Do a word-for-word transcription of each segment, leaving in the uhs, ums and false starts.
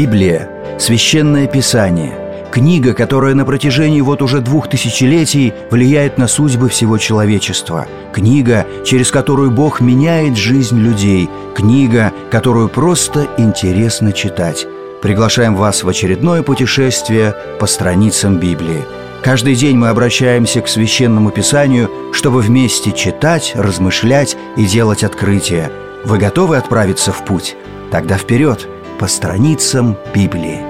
Библия – священное писание, книга, которая на протяжении вот уже двух тысячелетий влияет на судьбы всего человечества, книга, через которую Бог меняет жизнь людей, книга, которую просто интересно читать. Приглашаем вас в очередное путешествие по страницам Библии. Каждый день мы обращаемся к Священному Писанию, чтобы вместе читать, размышлять и делать открытия. Вы готовы отправиться в путь? Тогда вперед, по страницам Библии.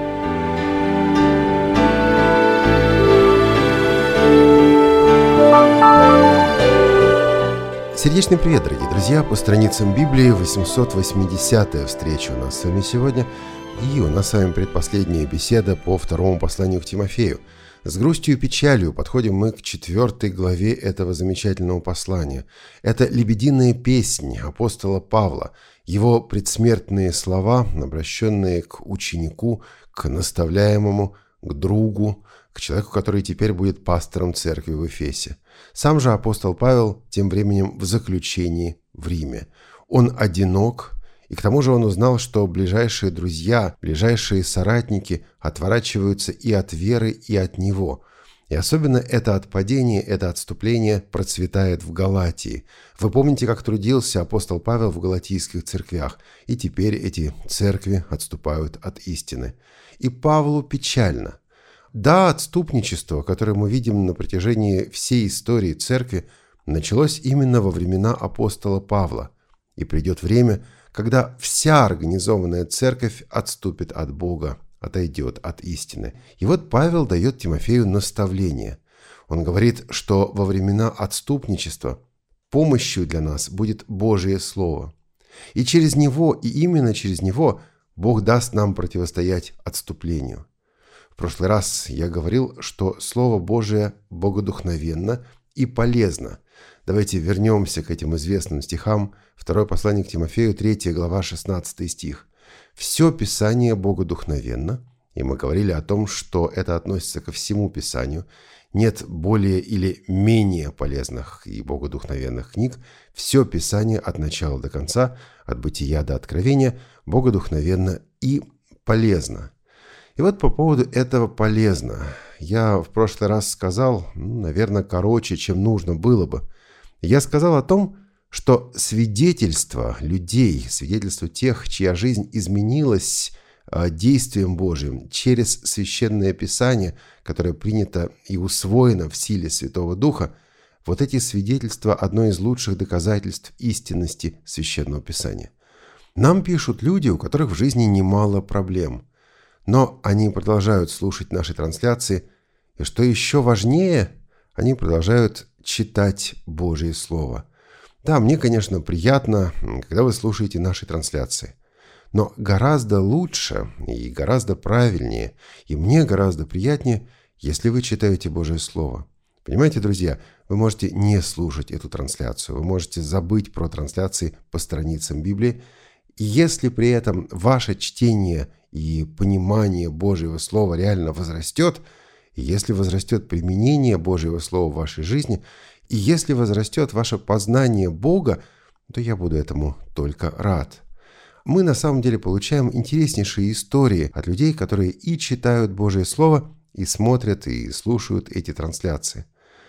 Сердечный привет, дорогие друзья! По страницам Библии восемьсот восьмидесятая встреча у нас с вами сегодня. И у нас с вами предпоследняя беседа по второму посланию к Тимофею. С грустью и печалью подходим мы к четвертой главе этого замечательного послания. Это «Лебединая песнь» апостола Павла, его предсмертные слова, обращенные к ученику, к наставляемому, к другу, к человеку, который теперь будет пастором церкви в Эфесе. Сам же апостол Павел тем временем в заключении в Риме. Он одинок, и к тому же он узнал, что ближайшие друзья, ближайшие соратники отворачиваются и от веры, и от него. И особенно это отпадение, это отступление процветает в Галатии. Вы помните, как трудился апостол Павел в галатийских церквях, и теперь эти церкви отступают от истины. И Павлу печально. Да, отступничество, которое мы видим на протяжении всей истории церкви, началось именно во времена апостола Павла. И придет время, когда вся организованная церковь отступит от Бога, отойдет от истины. И вот Павел дает Тимофею наставление. Он говорит, что во времена отступничества помощью для нас будет Божие Слово. И через него, и именно через него Бог даст нам противостоять отступлению. В прошлый раз я говорил, что Слово Божие богодухновенно и полезно. Давайте вернемся к этим известным стихам. Второе послание к Тимофею, третья глава, шестнадцатый стих. «Все Писание богодухновенно», и мы говорили о том, что это относится ко всему Писанию. Нет более или менее полезных и богодухновенных книг. Все Писание от начала до конца, от Бытия до Откровения, богодухновенно и полезно. И вот по поводу этого полезно. Я в прошлый раз сказал, ну, наверное, короче, чем нужно было бы. Я сказал о том, что свидетельство людей, свидетельство тех, чья жизнь изменилась действием Божьим через Священное Писание, которое принято и усвоено в силе Святого Духа, вот эти свидетельства – одно из лучших доказательств истинности Священного Писания. Нам пишут люди, у которых в жизни немало проблем, но они продолжают слушать наши трансляции, и что еще важнее, они продолжают читать Божье Слово. Да, мне, конечно, приятно, когда вы слушаете наши трансляции. Но гораздо лучше и гораздо правильнее, и мне гораздо приятнее, если вы читаете Божье Слово. Понимаете, друзья, вы можете не слушать эту трансляцию, вы можете забыть про трансляции по страницам Библии, и если при этом ваше чтение и понимание Божьего Слова реально возрастет, и если возрастет применение Божьего Слова в вашей жизни, и если возрастет ваше познание Бога, то я буду этому только рад. Мы на самом деле получаем интереснейшие истории от людей, которые и читают Божье Слово, и смотрят, и слушают эти трансляции.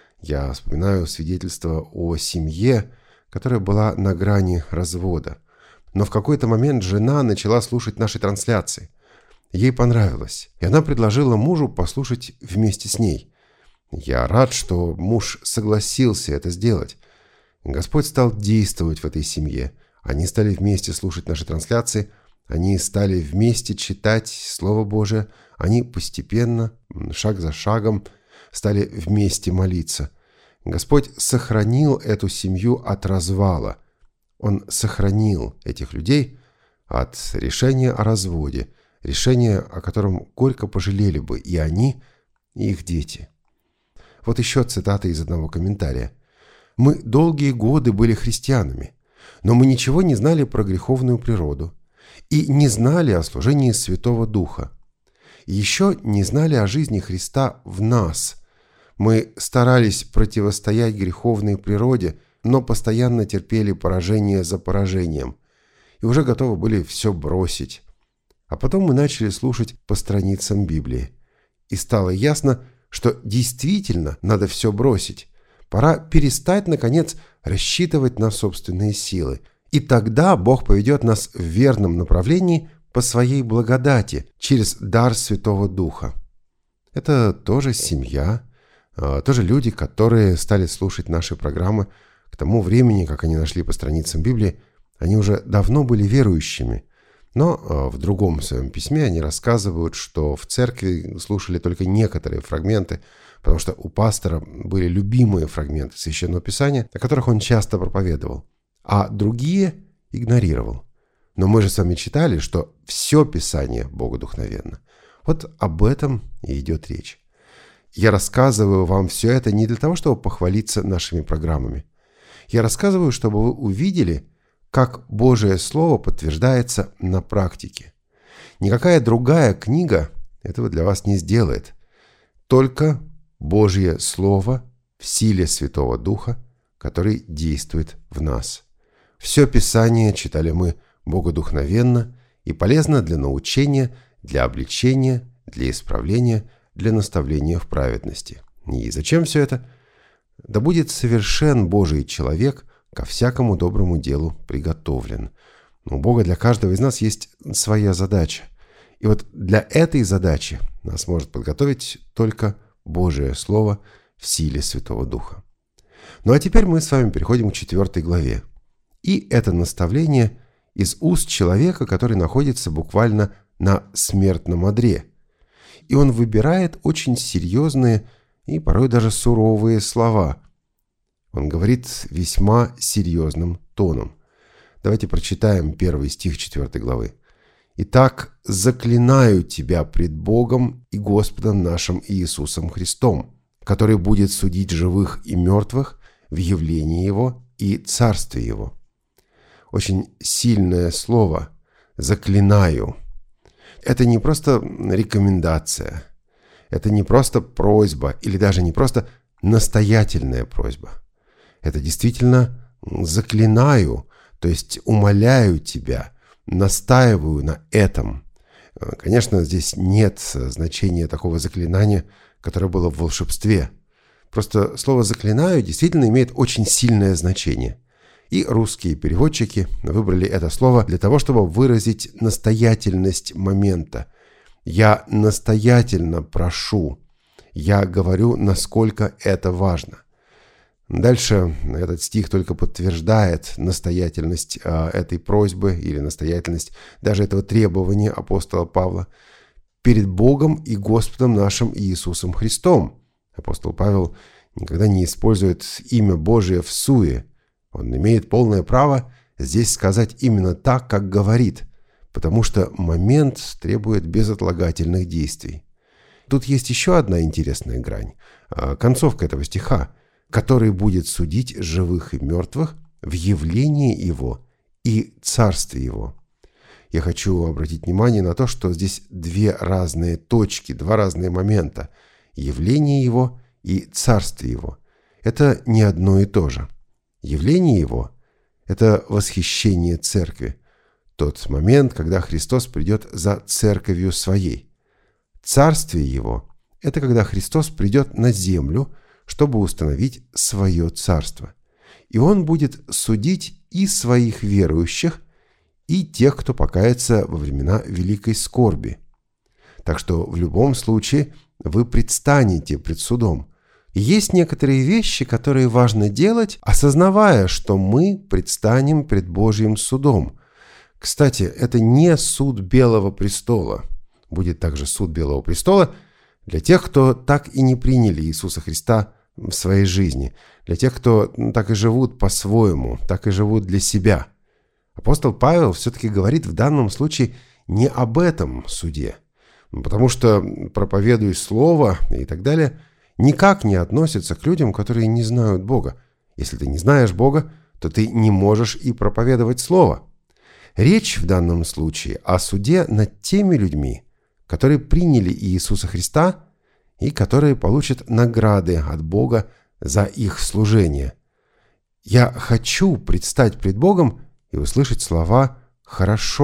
Я вспоминаю свидетельство о семье, которая была на грани развода. Но в какой-то момент жена начала слушать наши трансляции. Ей понравилось, и она предложила мужу послушать вместе с ней. Я рад, что муж согласился это сделать. Господь стал действовать в этой семье. Они стали вместе слушать наши трансляции, они стали вместе читать Слово Божие, они постепенно, шаг за шагом, стали вместе молиться. Господь сохранил эту семью от развала. Он сохранил этих людей от решения о разводе, решения, о котором горько пожалели бы и они, и их дети. Вот еще цитата из одного комментария. «Мы долгие годы были христианами, но мы ничего не знали про греховную природу и не знали о служении Святого Духа. И еще не знали о жизни Христа в нас. Мы старались противостоять греховной природе, но постоянно терпели поражение за поражением и уже готовы были все бросить. А потом мы начали слушать по страницам Библии. И стало ясно, что действительно надо все бросить. Пора перестать, наконец, рассчитывать на собственные силы. И тогда Бог поведет нас в верном направлении по своей благодати, через дар Святого Духа. Это тоже семья, тоже люди, которые стали слушать наши программы. К тому времени, как они нашли по страницам Библии, они уже давно были верующими. Но в другом своем письме они рассказывают, что в церкви слушали только некоторые фрагменты, потому что у пастора были любимые фрагменты Священного Писания, о которых он часто проповедовал, а другие игнорировал. Но мы же с вами читали, что все Писание богодухновенно. Вот об этом и идет речь. Я рассказываю вам все это не для того, чтобы похвалиться нашими программами. Я рассказываю, чтобы вы увидели, как Божие Слово подтверждается на практике. Никакая другая книга этого для вас не сделает. Только Божье Слово в силе Святого Духа, который действует в нас. Все Писание читали мы богодухновенно и полезно для научения, для обличения, для исправления, для наставления в праведности. И зачем все это? Да будет совершен Божий человек, ко всякому доброму делу приготовлен. Но у Бога для каждого из нас есть своя задача. И вот для этой задачи нас может подготовить только Божие Слово в силе Святого Духа. Ну а теперь мы с вами переходим к четвертой главе. И это наставление из уст человека, который находится буквально на смертном одре. И он выбирает очень серьезные и порой даже суровые слова. Он говорит весьма серьезным тоном. Давайте прочитаем первый стих четвёртой главы. «Итак, заклинаю тебя пред Богом и Господом нашим Иисусом Христом, который будет судить живых и мертвых в явлении Его и Царстве Его». Очень сильное слово «заклинаю». Это не просто рекомендация, это не просто просьба или даже не просто настоятельная просьба. Это действительно заклинаю, то есть умоляю тебя, настаиваю на этом. Конечно, здесь нет значения такого заклинания, которое было в волшебстве. Просто слово «заклинаю» действительно имеет очень сильное значение. И русские переводчики выбрали это слово для того, чтобы выразить настоятельность момента. Я настоятельно прошу. Я говорю, насколько это важно. Дальше этот стих только подтверждает настоятельность э, этой просьбы или настоятельность даже этого требования апостола Павла перед Богом и Господом нашим Иисусом Христом. Апостол Павел никогда не использует имя Божие всуе. Он имеет полное право здесь сказать именно так, как говорит, потому что момент требует безотлагательных действий. Тут есть еще одна интересная грань, э, концовка этого стиха, который будет судить живых и мертвых в явлении Его и Царстве Его. Я хочу обратить внимание на то, что здесь две разные точки, два разные момента. Явление Его и Царствие Его. Это не одно и то же. Явление Его – это восхищение Церкви. Тот момент, когда Христос придет за Церковью Своей. Царствие Его – это когда Христос придет на землю, чтобы установить свое царство. И Он будет судить и своих верующих, и тех, кто покается во времена великой скорби. Так что в любом случае вы предстанете пред судом. И есть некоторые вещи, которые важно делать, осознавая, что мы предстанем пред Божьим судом. Кстати, это не суд Белого престола. Будет также суд Белого престола для тех, кто так и не приняли Иисуса Христа в своей жизни, для тех, кто так и живут по-своему, так и живут для себя. Апостол Павел все-таки говорит в данном случае не об этом суде, потому что, проповедуя Слово и так далее, никак не относится к людям, которые не знают Бога. Если ты не знаешь Бога, то ты не можешь и проповедовать Слово. Речь в данном случае о суде над теми людьми, которые приняли Иисуса Христа и которые получат награды от Бога за их служение. Я хочу предстать пред Богом и услышать слова «Хорошо,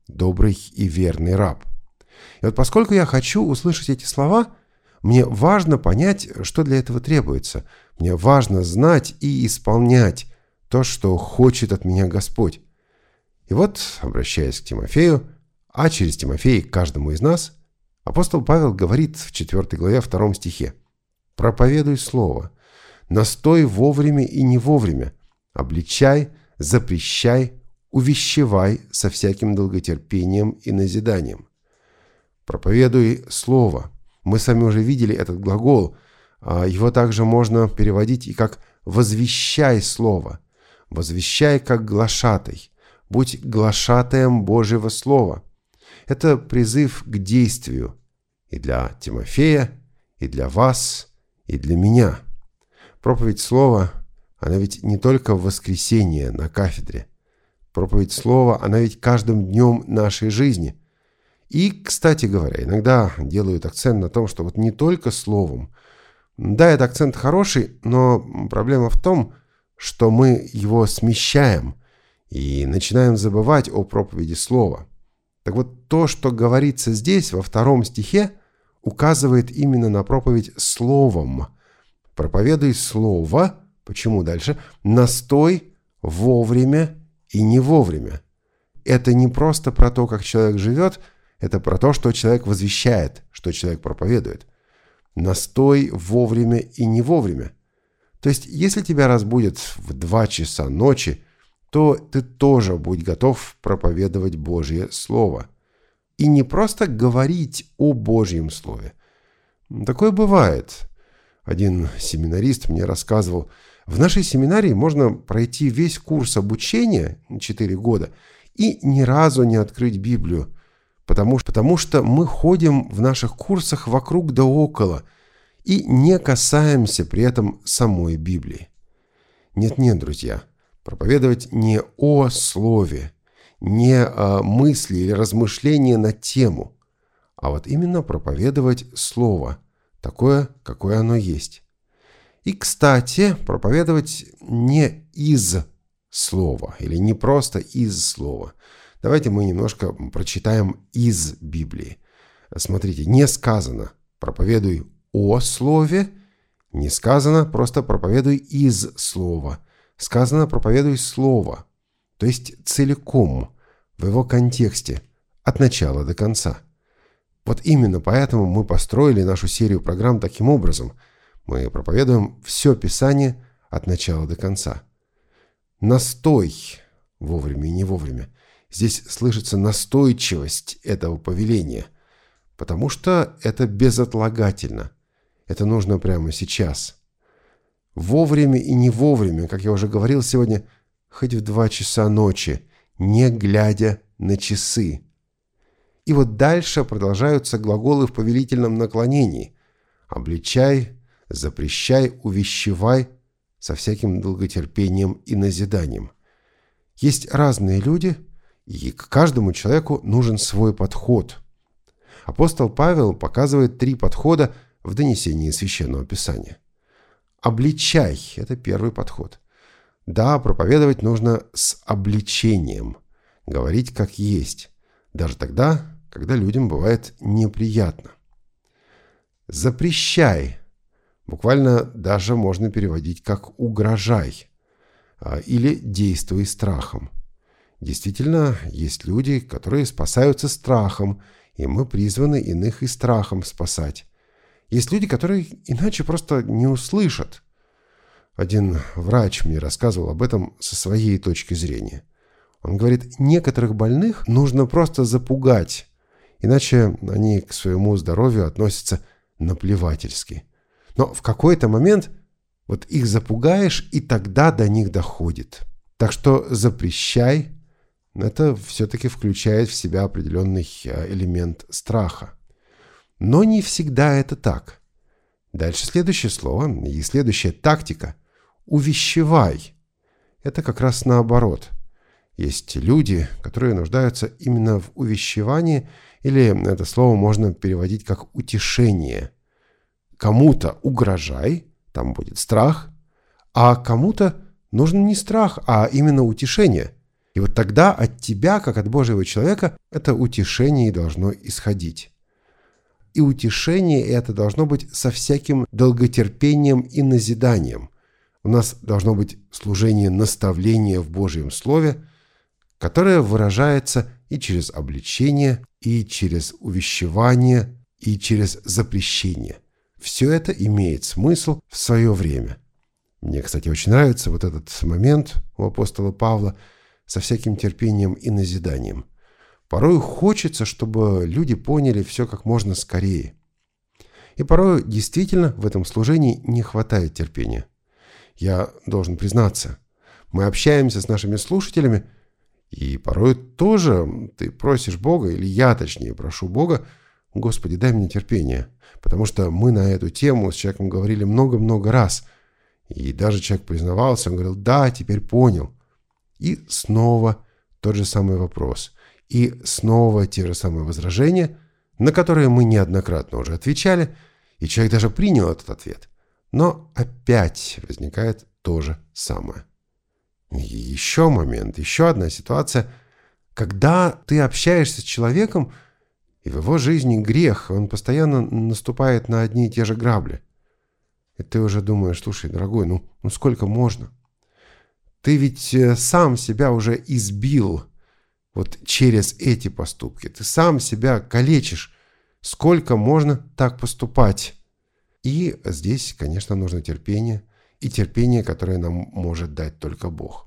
добрый и верный раб». И вот поскольку я хочу услышать эти слова, мне важно понять, что для этого требуется. Мне важно знать и исполнять то, что хочет от меня Господь. И вот, обращаясь к Тимофею, а через Тимофея к каждому из нас, апостол Павел говорит в четвёртой главе втором стихе: «Проповедуй слово, настой вовремя и не вовремя, обличай, запрещай, увещевай со всяким долготерпением и назиданием». Проповедуй слово. Мы с вами уже видели этот глагол. Его также можно переводить и как «возвещай слово». «Возвещай как глашатай». «Будь глашатаем Божьего слова». Это призыв к действию и для Тимофея, и для вас, и для меня. Проповедь слова, она ведь не только в воскресенье на кафедре. Проповедь слова, она ведь каждым днем нашей жизни. И, кстати говоря, иногда делают акцент на том, что вот не только словом. Да, этот акцент хороший, но проблема в том, что мы его смещаем и начинаем забывать о проповеди слова. Так вот, то, что говорится здесь, во втором стихе, указывает именно на проповедь словом. Проповедуй слово. Почему дальше? Настой вовремя и не вовремя. Это не просто про то, как человек живет, это про то, что человек возвещает, что человек проповедует. Настой вовремя и не вовремя. То есть, если тебя разбудят в два часа ночи, то ты тоже будь готов проповедовать Божье Слово. И не просто говорить о Божьем Слове. Такое бывает. Один семинарист мне рассказывал, в нашей семинарии можно пройти весь курс обучения, четыре года, и ни разу не открыть Библию, потому, потому что мы ходим в наших курсах вокруг да около и не касаемся при этом самой Библии. Нет-нет, друзья. Проповедовать не о слове, не о мысли или размышлении на тему, а вот именно проповедовать слово, такое, какое оно есть. И, кстати, проповедовать не из слова или не просто из слова. Давайте мы немножко прочитаем из Библии. Смотрите, не сказано «проповедуй о слове», не сказано просто «проповедуй из слова». Сказано «проповедуй слово», то есть целиком, в его контексте, от начала до конца. Вот именно поэтому мы построили нашу серию программ таким образом. Мы проповедуем все Писание от начала до конца. Настой вовремя и не вовремя. Здесь слышится настойчивость этого повеления, потому что это безотлагательно. Это нужно прямо сейчас. Вовремя и не вовремя, как я уже говорил сегодня, хоть в два часа ночи, не глядя на часы. И вот дальше продолжаются глаголы в повелительном наклонении. Обличай, запрещай, увещевай со всяким долготерпением и назиданием. Есть разные люди, и к каждому человеку нужен свой подход. Апостол Павел показывает три подхода в донесении Священного Писания. Обличай – это первый подход. Да, проповедовать нужно с обличением, говорить как есть, даже тогда, когда людям бывает неприятно. Запрещай, буквально даже можно переводить как угрожай или действуй страхом. Действительно, есть люди, которые спасаются страхом, и мы призваны иных и страхом спасать. Есть люди, которые иначе просто не услышат. Один врач мне рассказывал об этом со своей точки зрения. Он говорит, некоторых больных нужно просто запугать, иначе они к своему здоровью относятся наплевательски. Но в какой-то момент вот их запугаешь, и тогда до них доходит. Так что запрещай, это все-таки включает в себя определенный элемент страха. Но не всегда это так. Дальше следующее слово и следующая тактика – увещевай. Это как раз наоборот. Есть люди, которые нуждаются именно в увещевании, или это слово можно переводить как утешение. Кому-то угрожай, там будет страх, а кому-то нужен не страх, а именно утешение. И И вот тогда от тебя, как от Божьего человека, это утешение должно исходить. И утешение это должно быть со всяким долготерпением и назиданием. У нас должно быть служение наставления в Божьем Слове, которое выражается и через обличение, и через увещевание, и через запрещение. Все это имеет смысл в свое время. Мне, кстати, очень нравится вот этот момент у апостола Павла со всяким терпением и назиданием. Порой хочется, чтобы люди поняли все как можно скорее. И порой действительно в этом служении не хватает терпения. Я должен признаться, мы общаемся с нашими слушателями, и порой тоже ты просишь Бога, или я точнее прошу Бога, Господи, дай мне терпение, потому что мы на эту тему с человеком говорили много-много раз, и даже человек признавался, он говорил, да, теперь понял. И снова тот же самый вопрос, и снова те же самые возражения, на которые мы неоднократно уже отвечали, и человек даже принял этот ответ, но опять возникает то же самое. И еще момент, еще одна ситуация, когда ты общаешься с человеком, и в его жизни грех, он постоянно наступает на одни и те же грабли. И ты уже думаешь, слушай, дорогой, ну, ну сколько можно? Ты ведь сам себя уже избил вот через эти поступки. Ты сам себя калечишь. Сколько можно так поступать? И здесь, конечно, нужно терпение. И терпение, которое нам может дать только Бог.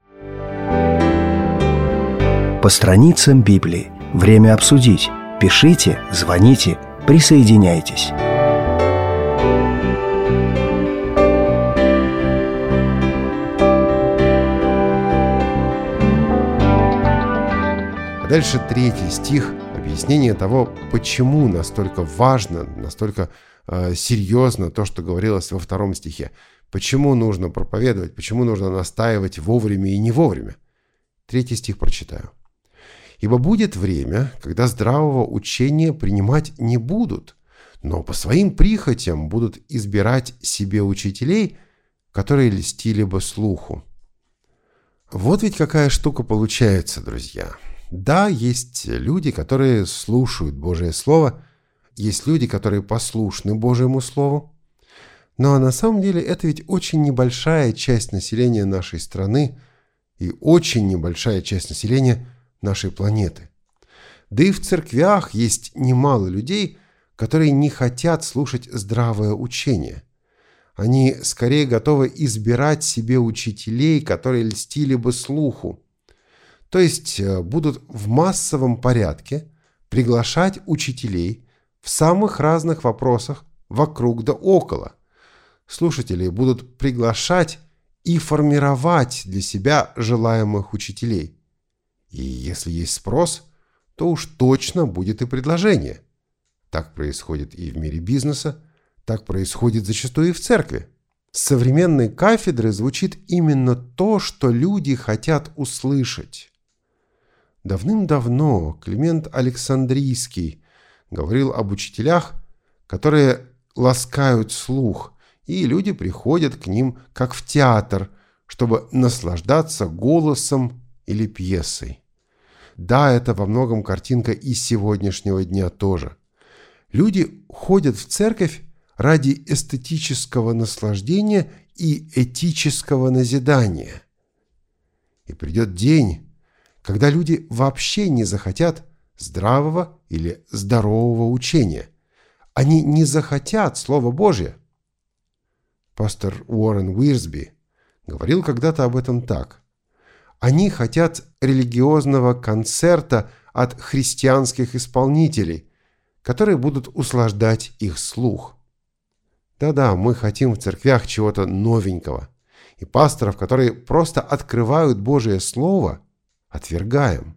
По страницам Библии. Время обсудить. Пишите, звоните, присоединяйтесь. А дальше третий стих, объяснение того, почему настолько важно, настолько э, серьезно то, что говорилось во втором стихе. Почему нужно проповедовать, почему нужно настаивать вовремя и не вовремя. Третий стих прочитаю. «Ибо будет время, когда здравого учения принимать не будут, но по своим прихотям будут избирать себе учителей, которые льстили бы слуху». Вот ведь какая штука получается, друзья. Да, есть люди, которые слушают Божие Слово, есть люди, которые послушны Божьему Слову, но на самом деле это ведь очень небольшая часть населения нашей страны и очень небольшая часть населения нашей планеты. Да и в церквях есть немало людей, которые не хотят слушать здравое учение. Они скорее готовы избирать себе учителей, которые льстили бы слуху. То есть будут в массовом порядке приглашать учителей в самых разных вопросах вокруг да около. Слушатели будут приглашать и формировать для себя желаемых учителей. И если есть спрос, то уж точно будет и предложение. Так происходит и в мире бизнеса, так происходит зачастую и в церкви. С современной кафедры звучит именно то, что люди хотят услышать. Давным-давно Климент Александрийский говорил об учителях, которые ласкают слух, и люди приходят к ним как в театр, чтобы наслаждаться голосом или пьесой. Да, это во многом картинка из сегодняшнего дня тоже. Люди ходят в церковь ради эстетического наслаждения и этического назидания. И придет день, когда люди вообще не захотят здравого или здорового учения. Они не захотят Слова Божье. Пастор Уоррен Уирсби говорил когда-то об этом так. Они хотят религиозного концерта от христианских исполнителей, которые будут услаждать их слух. Да-да, мы хотим в церквях чего-то новенького. И пасторов, которые просто открывают Божие Слово, отвергаем.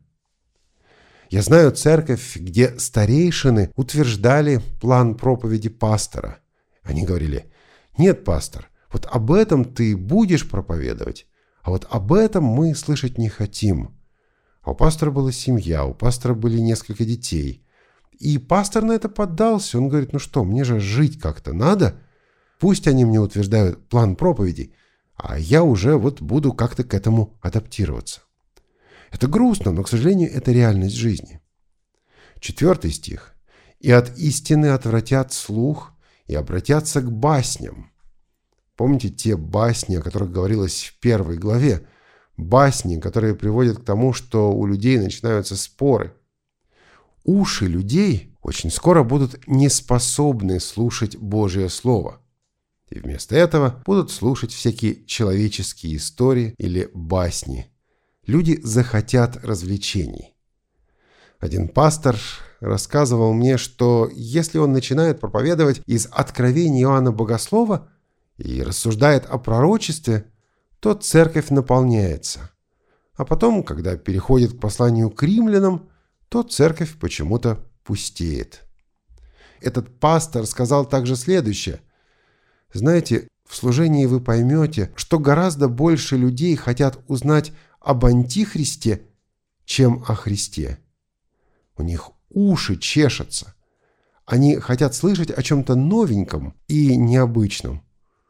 Я знаю церковь, где старейшины утверждали план проповеди пастора. Они говорили: нет, пастор, вот об этом ты будешь проповедовать, а вот об этом мы слышать не хотим. А у пастора была семья, у пастора были несколько детей. И пастор на это поддался. Он говорит: ну что, мне же жить как-то надо. Пусть они мне утверждают план проповеди, а я уже вот буду как-то к этому адаптироваться. Это грустно, но, к сожалению, это реальность жизни. Четвертый стих. «И от истины отвратят слух и обратятся к басням». Помните те басни, о которых говорилось в первой главе? Басни, которые приводят к тому, что у людей начинаются споры. Уши людей очень скоро будут неспособны слушать Божье Слово. И вместо этого будут слушать всякие человеческие истории или басни. Люди захотят развлечений. Один пастор рассказывал мне, что если он начинает проповедовать из откровений Иоанна Богослова и рассуждает о пророчестве, то церковь наполняется. А потом, когда переходит к посланию к римлянам, то церковь почему-то пустеет. Этот пастор сказал также следующее. Знаете, в служении вы поймете, что гораздо больше людей хотят узнать об Антихристе, чем о Христе. У них уши чешутся. Они хотят слышать о чем-то новеньком и необычном.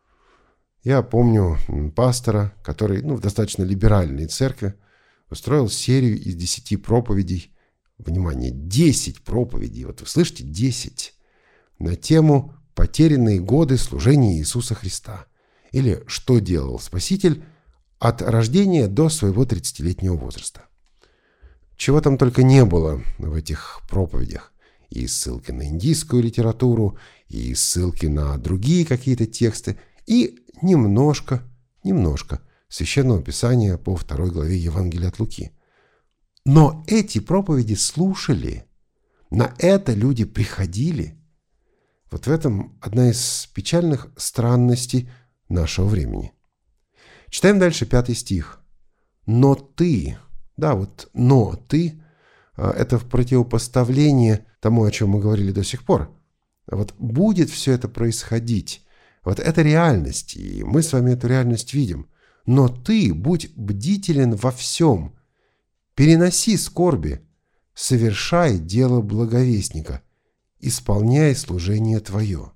Я помню пастора, который ну, в достаточно либеральной церкви устроил серию из десяти проповедей. Внимание, десять проповедей, вот вы слышите, десять, на тему «Потерянные годы служения Иисуса Христа» или «Что делал Спаситель от рождения до своего тридцатилетнего возраста». Чего там только не было в этих проповедях. И ссылки на индийскую литературу, и ссылки на другие какие-то тексты, и немножко, немножко Священного Писания по второй главе Евангелия от Луки. Но эти проповеди слушали, на это люди приходили. Вот в этом одна из печальных странностей нашего времени. Читаем дальше пятый стих. «Но ты...» Да, вот «но ты» — это в противопоставление тому, о чем мы говорили до сих пор. Вот будет все это происходить. Вот это реальность, и мы с вами эту реальность видим. «Но ты будь бдителен во всем, переноси скорби, совершай дело благовестника, исполняй служение твое».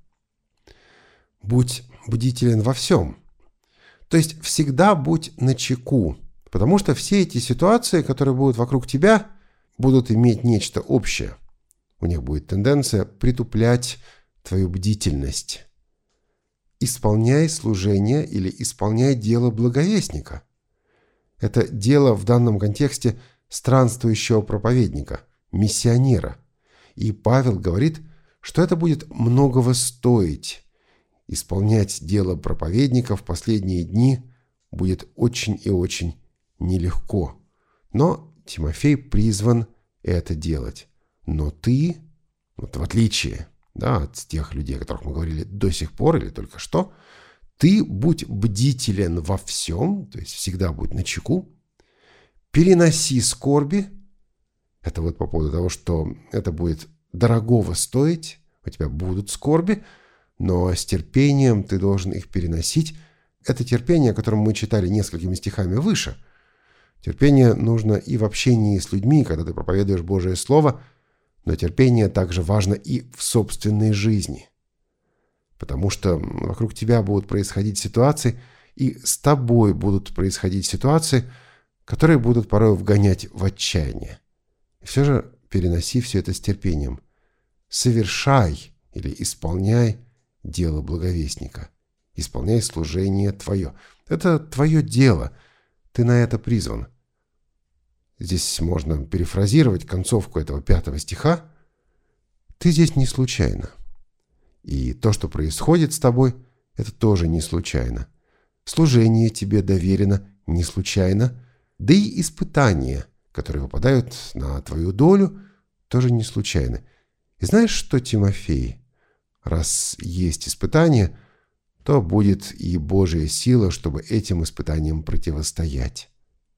Будь бдителен во всем. То есть всегда будь начеку. Потому что все эти ситуации, которые будут вокруг тебя, будут иметь нечто общее. У них будет тенденция притуплять твою бдительность. Исполняй служение или исполняй дело благовестника. Это дело в данном контексте странствующего проповедника, миссионера. И Павел говорит, что это будет многого стоить. Исполнять дело проповедника в последние дни будет очень и очень нелегко, но Тимофей призван это делать. Но ты, вот в отличие да, от тех людей, о которых мы говорили до сих пор или только что, ты будь бдителен во всем, то есть всегда будь начеку, переноси скорби, это вот по поводу того, что это будет дорогого стоить, у тебя будут скорби, но с терпением ты должен их переносить. Это терпение, о котором мы читали несколькими стихами выше. Терпение нужно и в общении с людьми, когда ты проповедуешь Божие Слово, но терпение также важно и в собственной жизни. Потому что вокруг тебя будут происходить ситуации, и с тобой будут происходить ситуации, которые будут порой вгонять в отчаяние. И все же переноси все это с терпением. Совершай или исполняй дело благовестника. Исполняй служение твое. Это твое дело. Ты на это призван. Здесь можно перефразировать концовку этого пятого стиха. Ты здесь не случайно. И то, что происходит с тобой, это тоже не случайно. Служение тебе доверено не случайно. Да и испытания, которые выпадают на твою долю, тоже не случайно. И знаешь что, Тимофей? Раз есть испытания, то будет и Божья сила, чтобы этим испытаниям противостоять.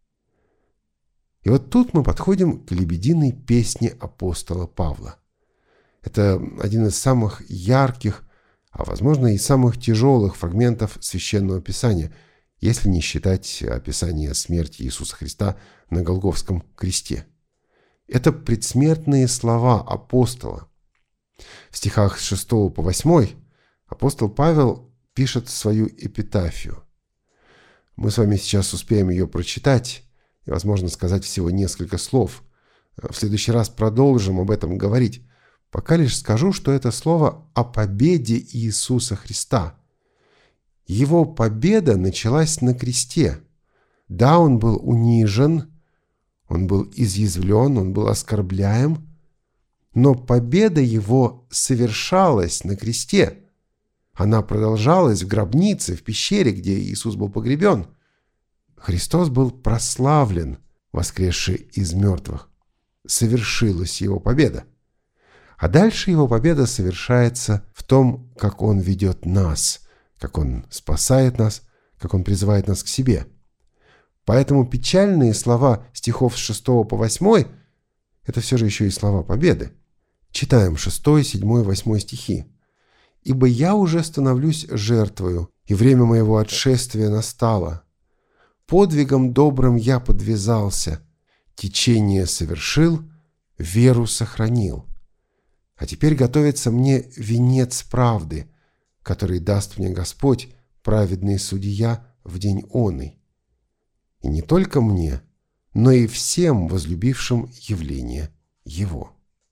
И вот тут мы подходим к лебединой песне апостола Павла. Это один из самых ярких, а возможно и самых тяжелых фрагментов Священного Писания, если не считать описание смерти Иисуса Христа на Голгофском кресте. Это предсмертные слова апостола. В стихах с шестого по восьмой апостол Павел пишет свою эпитафию. Мы с вами сейчас успеем ее прочитать, и, возможно, сказать всего несколько слов. В следующий раз продолжим об этом говорить. Пока лишь скажу, что это слово о победе Иисуса Христа. Его победа началась на кресте. Да, он был унижен, он был изъязвлен, он был оскорбляем, но победа его совершалась на кресте. Она продолжалась в гробнице, в пещере, где Иисус был погребен. Христос был прославлен, воскресший из мертвых. Совершилась его победа. А дальше его победа совершается в том, как он ведет нас, как он спасает нас, как он призывает нас к себе. Поэтому печальные слова стихов с шестого по восьмой – это все же еще и слова победы. Читаем шестой, седьмой, восьмой стихи. «Ибо я уже становлюсь жертвою, и время моего отшествия настало. Подвигом добрым я подвязался, течение совершил, веру сохранил. А теперь готовится мне венец правды, который даст мне Господь, праведный судья, в день оный. И не только мне, но и всем возлюбившим явление Его».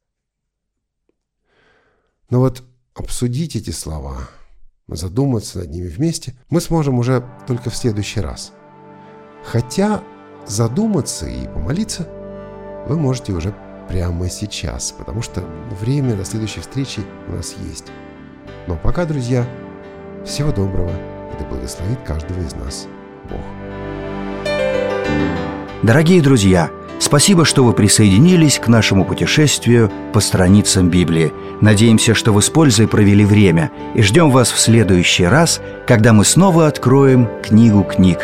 Но вот обсудить эти слова, задуматься над ними вместе мы сможем уже только в следующий раз. Хотя задуматься и помолиться вы можете уже прямо сейчас, потому что время до следующей встречи у нас есть. Но пока, друзья, всего доброго, и да благословит каждого из нас Бог. Дорогие друзья, спасибо, что вы присоединились к нашему путешествию по страницам Библии. Надеемся, что вы с пользой провели время, и ждем вас в следующий раз, когда мы снова откроем книгу книг.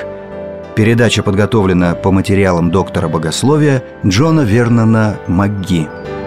Передача подготовлена по материалам доктора богословия Джона Вернона МакГи.